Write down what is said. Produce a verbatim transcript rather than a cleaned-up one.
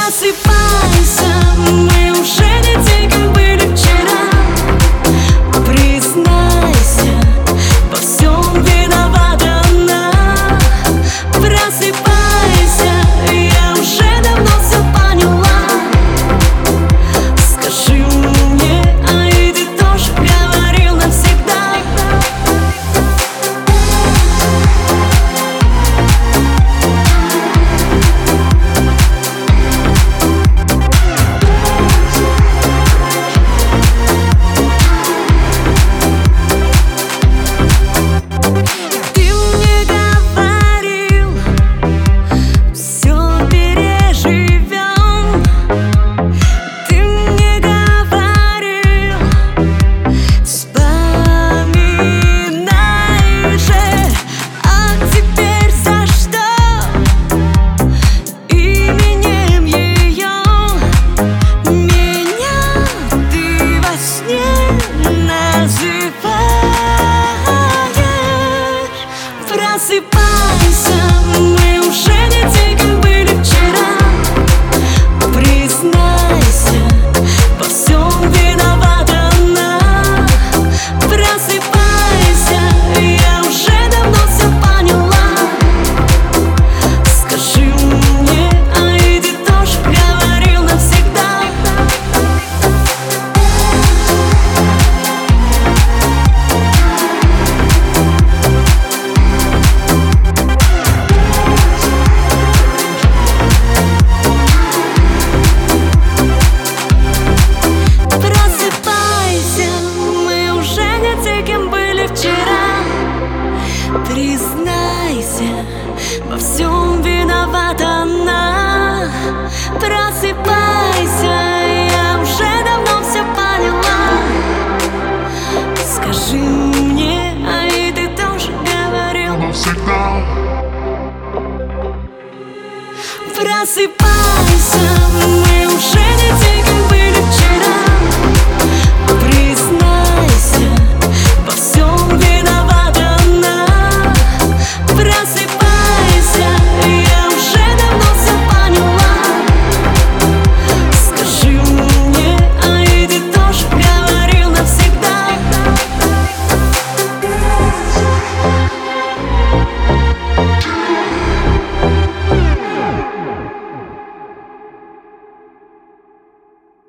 Просыпайся, мы уже не те, кем были вчера. Признайся, во всем виновата она. Просыпайся, я уже давно все поняла. Скажи мне, а и ты тоже говорил навсегда. Просыпайся, мы уже не те, кем были вчера. Признайся, во всем виновата она. Просыпайся, я уже давно все поняла. Скажи мне, а и ты тоже говорил навсегда. Признайся, во всем виновата она. Просыпайся, я уже давно все поняла. Скажи мне, а и ты тоже говорил навсегда. Просыпайся.